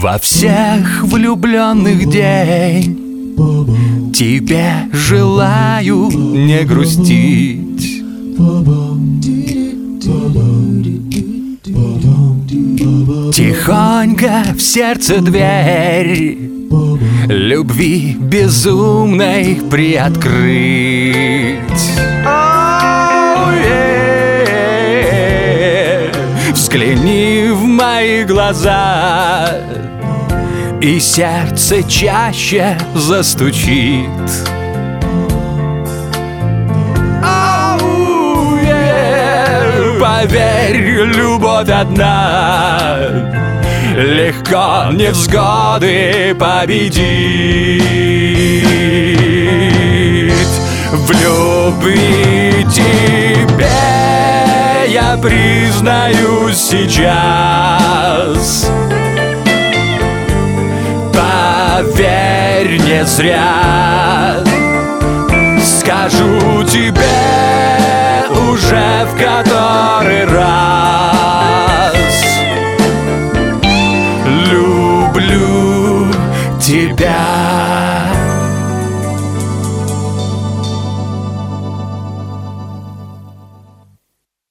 Во всех влюбленных день тебе желаю не грустить. Тихонько в сердце дверь любви безумной приоткрыть. Взгляни в мои глаза, и сердце чаще застучит. Поверь, любовь одна легко невзгоды победит. В любви тебе я признаюсь сейчас. Поверь, не зря скажу тебе.